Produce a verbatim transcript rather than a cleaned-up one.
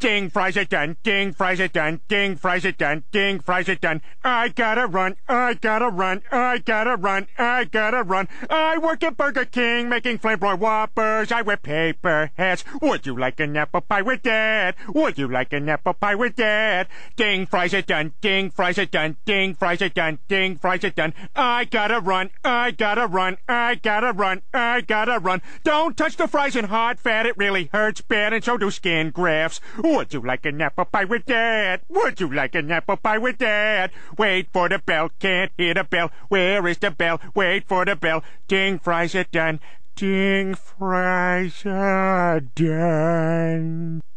Ding, fries are done. Ding, fries are done. Ding, fries are done. Ding, fries are done. I gotta run. I gotta run. I gotta run. I gotta run. I work at Burger King making flame broiled Whoppers. I wear paper hats. Would you like an apple pie with that? Would you like an apple pie with that? Ding, fries are done. Ding, fries are done. Ding, fries are done. Ding, fries are done. I gotta run. I gotta run. I gotta run. I gotta run. Don't touch the fries in hot fat. It really hurts bad, and so do skin grafts. Would you like an apple pie with that? Would you like an apple pie with that? Wait for the bell, can't hear the bell. Where is the bell? Wait for the bell. Ding, fries are done. Ding, fries are done.